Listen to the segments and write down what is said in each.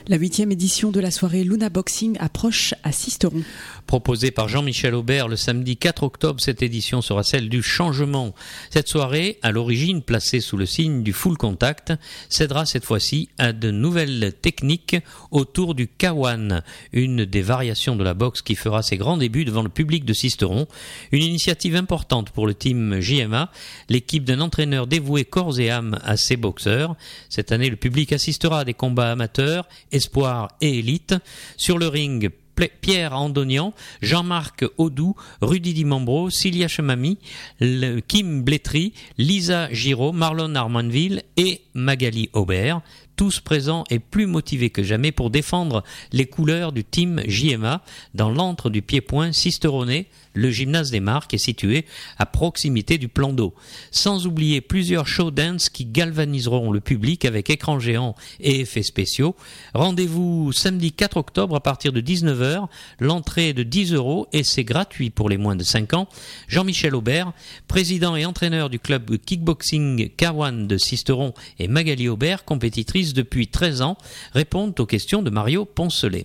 La 8e édition de la soirée Luna Boxing approche à Sisteron. Proposée par Jean-Michel Aubert le samedi 4 octobre, cette édition sera celle du changement. Cette soirée, à l'origine placée sous le signe du full contact, cédera cette fois-ci à de nouvelles techniques autour du K1, une des variations de la boxe qui fera ses grands débuts devant le public de Sisteron. Une initiative importante pour le team JMA, l'équipe d'un entraîneur dévoué corps et âme à ses boxeurs. Cette année, le public assistera à des combats amateurs, espoirs et élites. Sur le ring, Pierre Andonian, Jean-Marc Audou, Rudy Dimambro, Cilia Chemami, Kim Blétry, Lisa Giraud, Marlon Armanville et Magali Aubert, tous présents et plus motivés que jamais pour défendre les couleurs du team JMA dans l'antre du pied-point sisteronais. Le gymnase des Marques est situé à proximité du plan d'eau. Sans oublier plusieurs show dance qui galvaniseront le public avec écran géant et effets spéciaux. Rendez-vous samedi 4 octobre à partir de 19h. L'entrée est de 10 € et c'est gratuit pour les moins de 5 ans. Jean-Michel Aubert, président et entraîneur du club kickboxing K1 de Sisteron, et Magali Aubert, compétitrice depuis 13 ans, répondent aux questions de Mario Poncelet.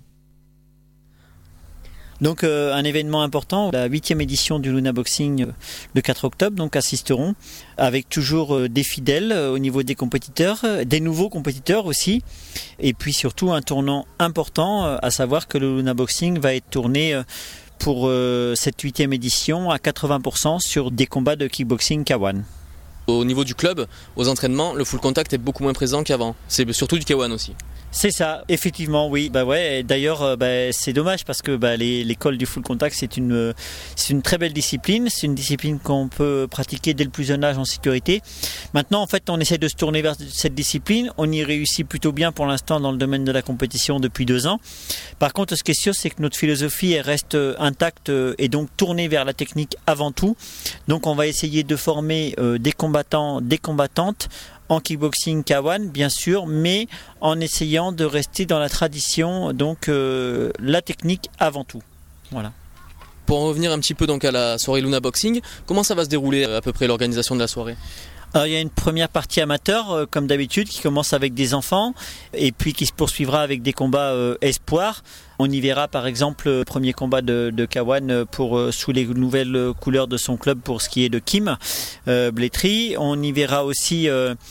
Donc un événement important, la 8e édition du Luna Boxing le 4 octobre, donc à Sisteron, avec toujours des fidèles au niveau des compétiteurs, des nouveaux compétiteurs aussi, et puis surtout un tournant important, à savoir que le Luna Boxing va être tourné pour cette 8e édition à 80% sur des combats de kickboxing K1. Au niveau du club, aux entraînements, le full contact est beaucoup moins présent qu'avant. C'est surtout du K1 aussi. C'est ça, effectivement, oui. D'ailleurs, c'est dommage parce que l'école du full contact, c'est une très belle discipline. C'est une discipline qu'on peut pratiquer dès le plus jeune âge en sécurité. Maintenant, en fait, on essaie de se tourner vers cette discipline. On y réussit plutôt bien pour l'instant dans le domaine de la compétition depuis 2 ans. Par contre, ce qui est sûr, c'est que notre philosophie elle reste intacte et donc tournée vers la technique avant tout. Donc, on va essayer de former des combattants, des combattantes en kickboxing K1 bien sûr, mais en essayant de rester dans la tradition, donc la technique avant tout. Voilà. Pour en revenir un petit peu donc à la soirée Luna Boxing, comment ça va se dérouler à peu près l'organisation de la soirée ? Alors, il y a une première partie amateur, comme d'habitude, qui commence avec des enfants et puis qui se poursuivra avec des combats espoirs. On y verra par exemple le premier combat de K1 sous les nouvelles couleurs de son club pour ce qui est de Kim Blétry. On y verra aussi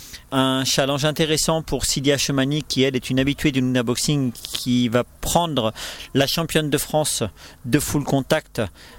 un challenge intéressant pour Cilia Chemani qui elle est une habituée du Luna Boxing qui va prendre la championne de France de full contact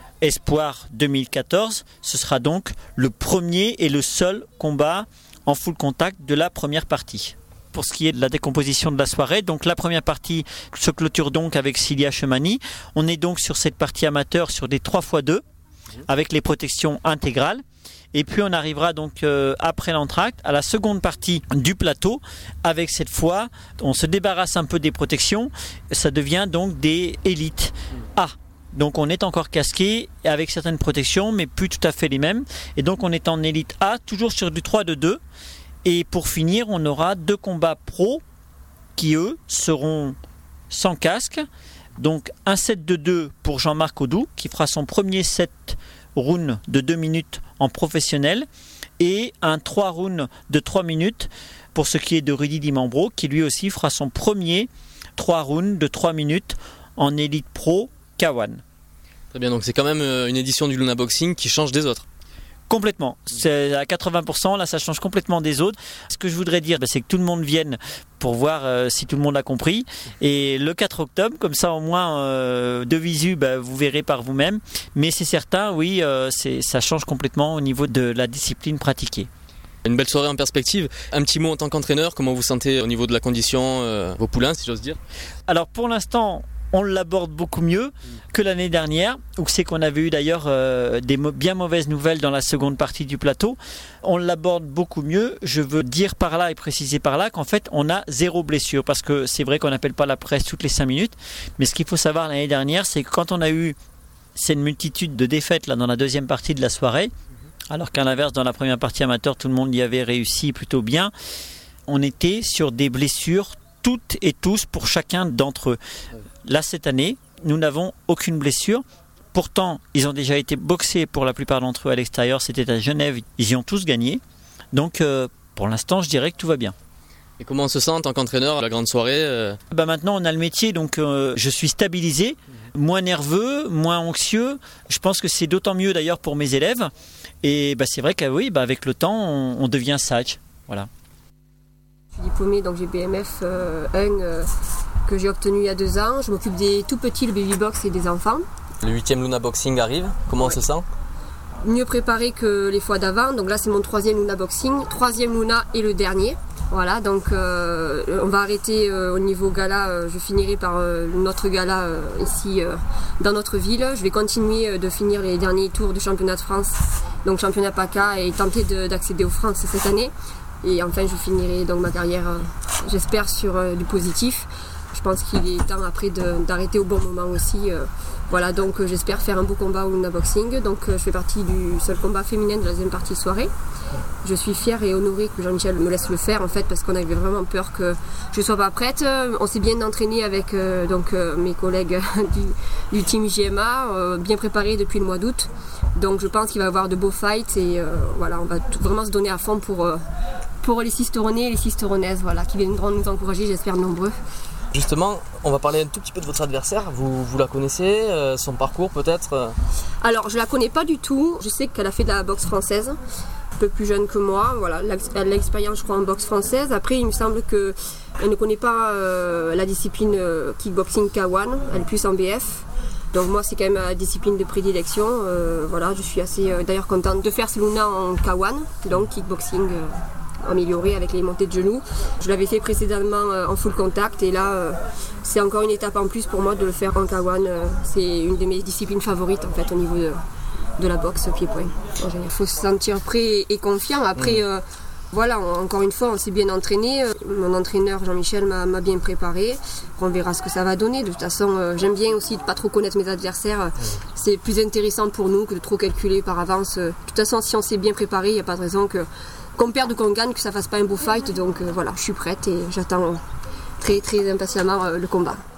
Espoir 2014, ce sera donc le premier et le seul combat en full contact de la première partie. Pour ce qui est de la décomposition de la soirée, donc la première partie se clôture donc avec Cilia Chemani. On est donc sur cette partie amateur sur des 3x2 avec les protections intégrales. Et puis on arrivera donc après l'entracte à la seconde partie du plateau avec cette fois, on se débarrasse un peu des protections, ça devient donc des élites A. Donc on est encore casqué avec certaines protections mais plus tout à fait les mêmes. Et donc on est en élite A, toujours sur du 3-2. Et pour finir, on aura 2 combats pro qui eux seront sans casque. Donc un set de 2 pour Jean-Marc Audou qui fera son premier set round de 2 minutes en professionnel. Et un 3 rounds de 3 minutes pour ce qui est de Rudy Dimambro qui lui aussi fera son premier 3 rounds de 3 minutes en élite pro K1. Très bien, donc c'est quand même une édition du Luna Boxing qui change des autres. Complètement, c'est à 80%, là ça change complètement des autres. Ce que je voudrais dire, c'est que tout le monde vienne pour voir si tout le monde a compris. Et le 4 octobre, comme ça au moins de visu, vous verrez par vous-même. Mais c'est certain, oui, ça change complètement au niveau de la discipline pratiquée. Une belle soirée en perspective. Un petit mot en tant qu'entraîneur, comment vous sentez au niveau de la condition, vos poulains si j'ose dire ? Alors pour l'instant, on l'aborde beaucoup mieux que l'année dernière, où c'est qu'on avait eu d'ailleurs des bien mauvaises nouvelles dans la seconde partie du plateau. On l'aborde beaucoup mieux. Je veux dire par là et préciser par là qu'en fait, on a 0 blessure. Parce que c'est vrai qu'on n'appelle pas la presse toutes les 5 minutes. Mais ce qu'il faut savoir l'année dernière, c'est que quand on a eu cette multitude de défaites là, dans la deuxième partie de la soirée, alors qu'à l'inverse, dans la première partie amateur, tout le monde y avait réussi plutôt bien, on était sur des blessures toutes et tous pour chacun d'entre eux. Là, cette année, nous n'avons aucune blessure. Pourtant, ils ont déjà été boxés pour la plupart d'entre eux à l'extérieur. C'était à Genève. Ils y ont tous gagné. Donc, pour l'instant, je dirais que tout va bien. Et comment on se sent en tant qu'entraîneur à la grande soirée Maintenant on a le métier, donc je suis stabilisé, moins nerveux, moins anxieux. Je pense que c'est d'autant mieux d'ailleurs pour mes élèves. Et c'est vrai qu'avec le temps on devient sage. Voilà. Je suis diplômée, donc j'ai BMF 1 que j'ai obtenu il y a 2 ans. Je m'occupe des tout petits, le baby box et des enfants. Le 8e Luna Boxing arrive, comment on se sent? Mieux préparé que les fois d'avant, donc là c'est mon 3e Luna Boxing, 3e Luna et le dernier. Voilà, donc on va arrêter au niveau gala, je finirai par notre gala ici dans notre ville. Je vais continuer de finir les derniers tours du championnat de France, donc championnat PACA, et tenter d'accéder aux France cette année. Et enfin je finirai donc ma carrière, j'espère, sur du positif. Je pense qu'il est temps après d'arrêter au bon moment aussi. Voilà, donc j'espère faire un beau combat au Luna Boxing. Donc je fais partie du seul combat féminin de la deuxième partie de soirée. Je suis fière et honorée que Jean-Michel me laisse le faire, en fait, parce qu'on avait vraiment peur que je ne sois pas prête. On s'est bien entraîné avec mes collègues du team JMA, bien préparé depuis le mois d'août. Donc je pense qu'il va y avoir de beaux fights et voilà, on va vraiment se donner à fond pour les Sisteronais et les Sisteronaises, voilà, qui viendront nous encourager, j'espère nombreux. Justement, on va parler un tout petit peu de votre adversaire. Vous la connaissez, son parcours peut-être? Alors, je la connais pas du tout. Je sais qu'elle a fait de la boxe française, un peu plus jeune que moi. Voilà, elle a l'expérience, je crois, en boxe française. Après, il me semble qu'elle ne connaît pas la discipline kickboxing K1. Elle est plus en BF. Donc moi, c'est quand même ma discipline de prédilection. Voilà, je suis assez d'ailleurs contente de faire ce Luna en K1, donc kickboxing amélioré avec les montées de genoux. Je l'avais fait précédemment en full contact et là c'est encore une étape en plus pour moi de le faire en K1. C'est une de mes disciplines favorites en fait au niveau de la boxe pied-point. Il faut se sentir prêt et confiant. Après voilà, encore une fois on s'est bien entraîné. Mon entraîneur Jean-Michel m'a bien préparé. On verra ce que ça va donner. De toute façon j'aime bien aussi de pas trop connaître mes adversaires. C'est plus intéressant pour nous que de trop calculer par avance. De toute façon si on s'est bien préparé, il n'y a pas de raison qu'on perde ou qu'on gagne, que ça fasse pas un beau fight. Donc voilà, je suis prête et j'attends très très impatiemment le combat.